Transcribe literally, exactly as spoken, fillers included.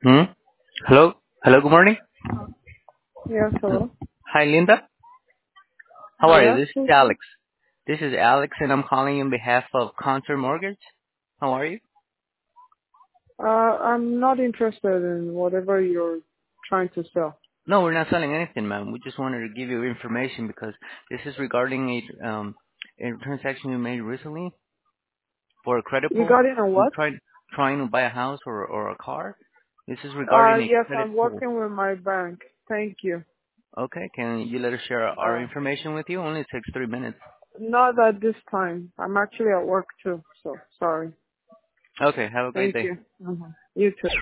Hmm? Hello? Hello, good morning. Yes, Hello. hello. Hi, Linda. How are you? Yes, This is who's this? Alex. This is Alex, and I'm calling on behalf of Concert Mortgage. How are you? Uh, I'm not interested in whatever you're trying to sell. No, we're not selling anything, ma'am. We just wanted to give you information because this is regarding a um a transaction you made recently for a credit pull. Regarding a You what? tried trying to buy a house or or a car. This is Uh, regarding a yes, credit I'm pull. working with my bank. Thank you. Okay, can you let us share our Uh, information with you? Only takes three minutes. not at this time. I'm actually at work too, so sorry. Okay, have a great Thank day. you. hmm You too.